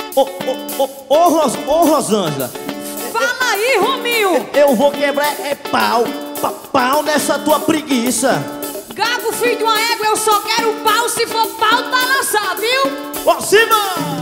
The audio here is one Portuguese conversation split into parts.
Ô Rosângela, Fala aí, Rominho. eu vou quebrar pau nessa tua preguiça. Gago, filho de uma égua, eu só quero pau. Se for pau, tá lançado, viu? Ó cima!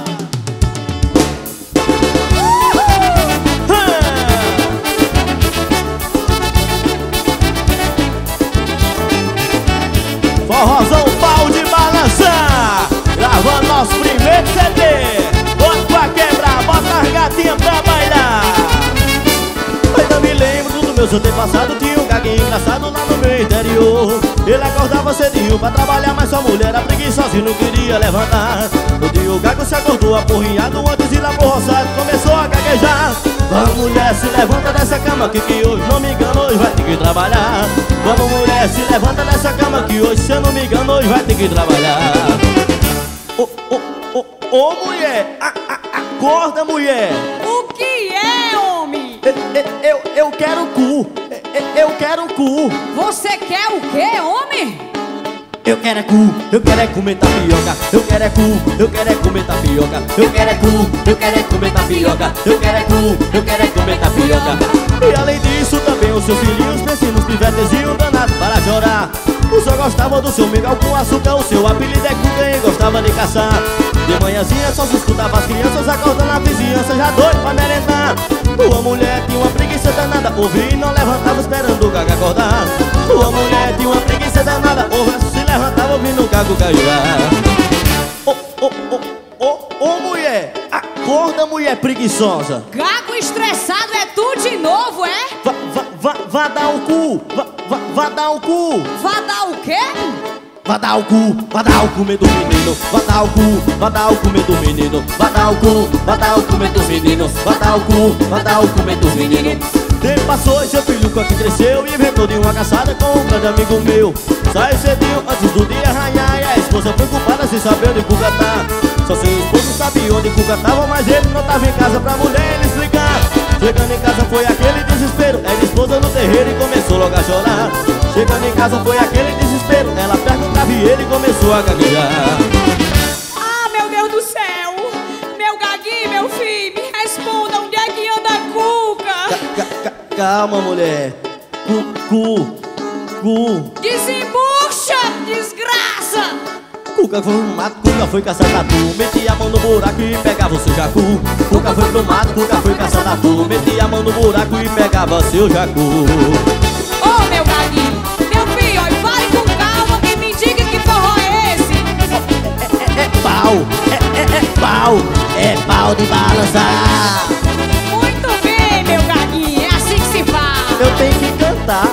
Forrozão pau de balançar, gravando nosso primeiro CD. Bota pra quebrar, bota as gatinhas pra bailar. Ainda me lembro do meu antepassado, tinha um gaguinho engraçado lá no meu interior. Ele acordava cedinho pra trabalhar, mas sua mulher era preguiçosa e não queria levantar. No dia o gago se acordou apurrinhado, antes de ir lá pro roçado começou a gaguejar. Vamos mulher, se levanta dessa cama que hoje, não me engano, hoje vai ter que trabalhar. Vamos mulher, se levanta dessa cama que hoje, se eu não me engano, hoje vai ter que trabalhar. Ô mulher, acorda mulher. O que é, homem? Eu quero cu. Eu quero cu. Você quer o quê, homem? Eu quero é cu, eu quero é comer tapioca. Eu quero é cu, eu quero é comer tapioca. Eu quero é cu, eu quero é comer tapioca. Eu quero é cu, eu quero é comer tapioca. E além disso também os seus filhinhos pensam nos pivetes e um danado para chorar. O senhor gostava do seu mingau com açúcar, o seu apelido é cu, quem gostava de caçar. De manhãzinha só se escutava as crianças acordando a vizinhança já doido pra merendar. Uma mulher tinha uma preguiça danada, ouvia e não levantava esperando o gago acordar. Uma mulher tinha uma preguiça danada, ouvia se levantava ouvindo o gago gaguejar. Ô mulher, acorda mulher preguiçosa. Gago estressado é tu de novo, é? Vá dar o cu, vá dar o cu. Vá dar o quê? Vá dar o cu, vá dar o comer do menino. Vá dar o cu, vá dar o comer do menino. Vá dar o cu, vá dar o comer do menino. Vá dar o cu, vá dar o comer do menino. Tempo passou e seu filho quando cresceu e inventou de uma caçada com um grande amigo meu. Saiu cedinho antes do dia raiar e a esposa preocupada sem saber onde Cuca tá. Só seu esposo sabia onde Cuca tava, mas ele não tava em casa pra mulher ele explicar. Chegando em casa foi aquele desespero, era esposa no terreiro e começou logo a chorar. Chegando em casa foi aquele desespero, ela perguntava e ele começou a gaguejar. Ah, meu Deus do céu! Meu gaguinho, meu filho, me responda, onde é que anda a Cuca? Calma, mulher. Cu. Desembucha, desgraça! Cuca foi no mato, Cuca foi caçar tatu. Metia a mão no buraco e pegava o seu jacu. Cuca foi pro mato, Cuca foi caçar tatu. Metia a mão no buraco e pegava seu jacu. Ô, meu gaguinho, meu filho, olha, fale com calma e me diga que forró é esse. É pau de balançar. Muito bem, meu gaguinho, é assim que se fala. Eu tenho que cantar.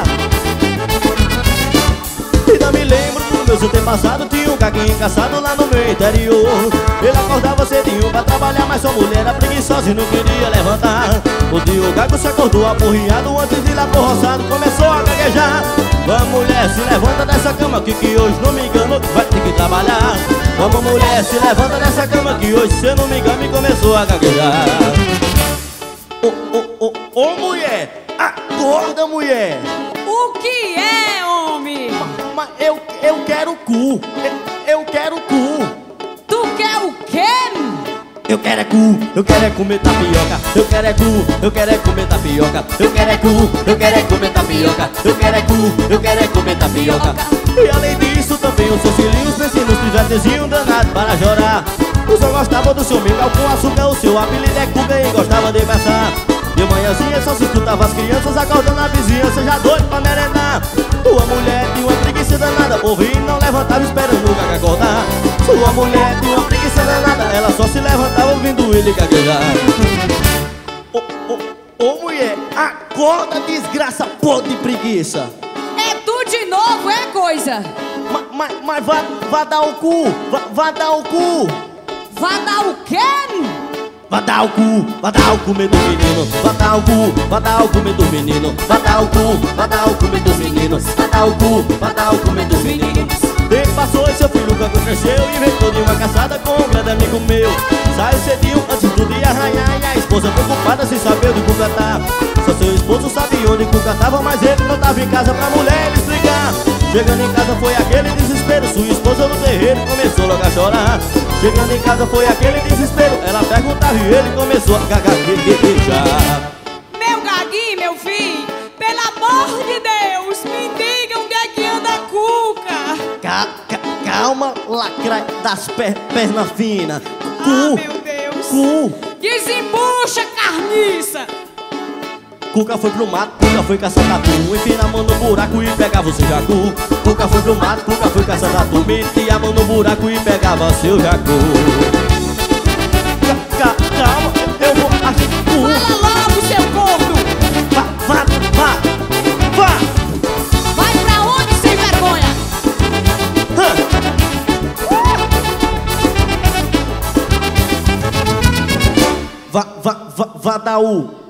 Ainda me lembro do meu antepassado, tinha um gaguinho encaçado lá no meu interior. Ele acordava cedinho pra trabalhar, mas sua mulher era preguiçosa e não queria levantar. O dia o gago se acordou apurrinhado, antes de ir lá pro roçado começou a gaguejar. Vamos mulher, se levanta dessa cama que hoje, não me engano, vai ter que trabalhar. Vamos mulher, se levanta dessa cama que hoje, se eu não me engano, me começou a gaguejar. Ô mulher, acorda mulher. O que é, homem? Mas eu quero cu. Eu quero cu. Tu quer o quê? Eu quero é cu, eu quero é comer tapioca. Eu quero é cu, eu quero é comer tapioca. Eu quero é cu, eu quero é comer tapioca. Eu quero é cu, eu quero é comer tapioca. E além disso também os seus filhinhos pensam nos pivetes e um danado para chorar. O senhor gostava do seu mingau com açúcar, o seu apelido é Cuca e gostava de caçar. De manhãzinha só se escutava as crianças acordando a vizinhança já doido pra merendar. Sua mulher tinha uma preguiça danada, ouvia e não levantava esperando o gago acordar. Sua mulher tinha uma preguiça danada, ela só se levantava ouvindo ele gaguejar. Ô mulher, acorda desgraça podre de preguiça. É tu de novo, é coisa? Mas vá dar o cu, vá dar o cu. Vá dar o quê? Vá dar o cu, vá dar o comer do menino. Vá dar o cu, vá dar o comer do menino. Vá dar o cu, vá dar o comer do menino. Vá dar o cu, vá dar o comer do menino. Tempo passou e seu filho quando cresceu inventou de uma caçada com um grande amigo meu. Saiu cedinho antes do dia raiar e a esposa preocupada sem saber onde Cuca tá. Só seu esposo sabia onde Cuca tava, mas ele não tava em casa pra mulher ele explicar. Chegando em casa foi aquele desespero. Sua esposa no terreiro começou logo a chorar. Chegando em casa foi aquele desespero. Ela perguntava e ele começou a gaguejar. Meu Gagui, meu filho, pelo amor de Deus, me diga onde é que anda a Cuca. Calma, lacraia das pernas finas. Ah, meu Deus. Desembucha, carniça. Cuca foi pro mato, Cuca foi caçar tatu. Enfia a mão no buraco e pegava o seu jacu. Cuca foi pro mato, Cuca foi caçar tatu. Metia a mão no buraco e pegava seu jacu. Calma, eu vou achar. Fala logo, seu corno. Vá. Vai pra onde, sem vergonha? Vadaú.